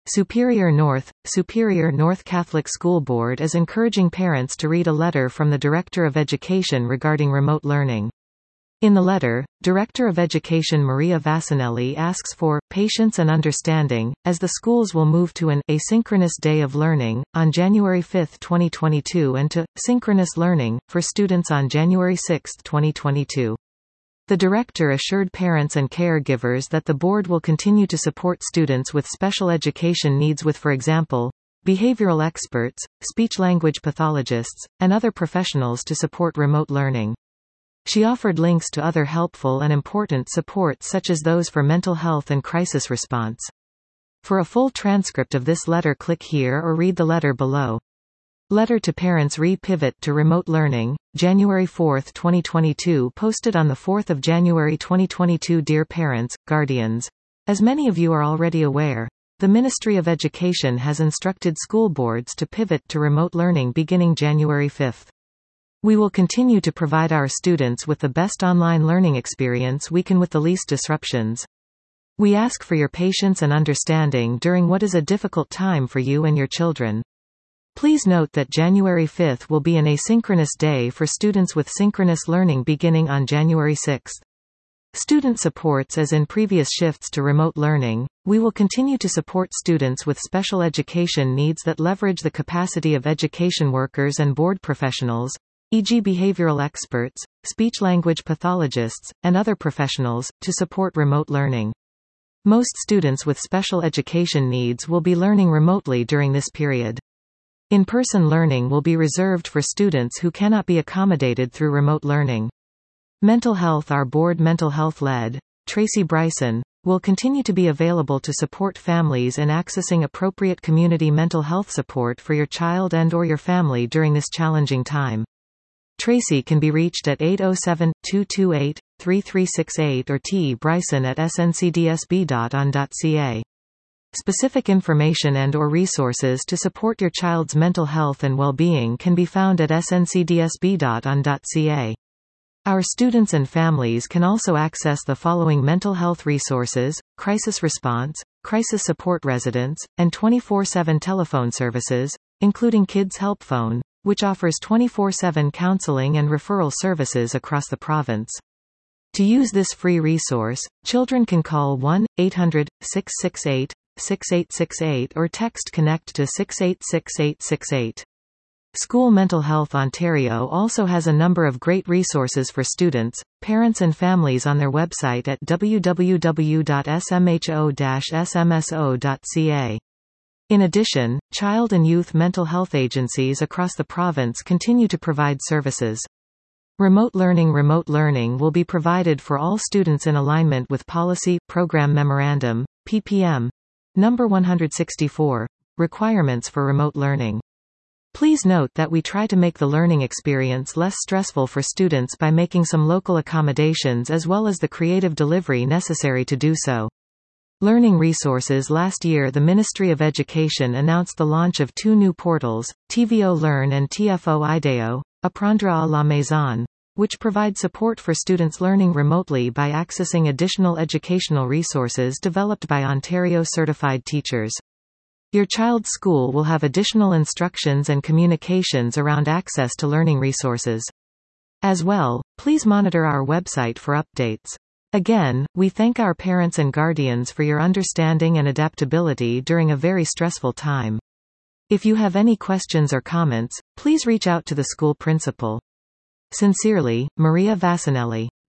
Superior North Catholic School Board is encouraging parents to read a letter from the Director of Education regarding remote learning. In the letter, Director of Education Maria Vassanelli asks for patience and understanding, as the schools will move to an asynchronous day of learning on January 5, 2022 and to synchronous learning for students on January 6, 2022. The director assured parents and caregivers that the board will continue to support students with special education needs with, for example, behavioral experts, speech-language pathologists, and other professionals to support remote learning. She offered links to other helpful and important supports such as those for mental health and crisis response. For a full transcript of this letter, click here or read the letter below. Letter to Parents Re-Pivot to Remote Learning, January 4, 2022, posted on the 4th of January 2022. Dear parents, guardians. As many of you are already aware, the Ministry of Education has instructed school boards to pivot to remote learning beginning January 5. We will continue to provide our students with the best online learning experience we can with the least disruptions. We ask for your patience and understanding during what is a difficult time for you and your children. Please note that January 5 will be an asynchronous day for students with synchronous learning beginning on January 6. Student supports. As in previous shifts to remote learning, we will continue to support students with special education needs that leverage the capacity of education workers and board professionals, e.g. behavioral experts, speech-language pathologists, and other professionals, to support remote learning. Most students with special education needs will be learning remotely during this period. In-person learning will be reserved for students who cannot be accommodated through remote learning. Mental health. Our board mental health lead, Tracy Bryson, will continue to be available to support families in accessing appropriate community mental health support for your child and/or your family during this challenging time. Tracy can be reached at 807-228-3368 or tbryson@sncdsb.on.ca. Specific information and/or resources to support your child's mental health and well-being can be found at sncdsb.on.ca. Our students and families can also access the following mental health resources: crisis response, crisis support residents, and 24/7 telephone services, including Kids Help Phone, which offers 24/7 counseling and referral services across the province. To use this free resource, children can call 1-800-668-6868 or text CONNECT to 686868. School Mental Health Ontario also has a number of great resources for students, parents and families on their website at www.smho-smso.ca. In addition, child and youth mental health agencies across the province continue to provide services. Remote learning will be provided for all students in alignment with Policy, Program Memorandum, ppm. Number 164, Requirements for Remote Learning. Please note that we try to make the learning experience less stressful for students by making some local accommodations as well as the creative delivery necessary to do so. Learning resources. Last year the Ministry of Education announced the launch of 2 new portals, TVO Learn and TFO IDEO, Apprendre à la Maison, which provide support for students learning remotely by accessing additional educational resources developed by Ontario-certified teachers. Your child's school will have additional instructions and communications around access to learning resources. As well, please monitor our website for updates. Again, we thank our parents and guardians for your understanding and adaptability during a very stressful time. If you have any questions or comments, please reach out to the school principal. Sincerely, Maria Vassanelli.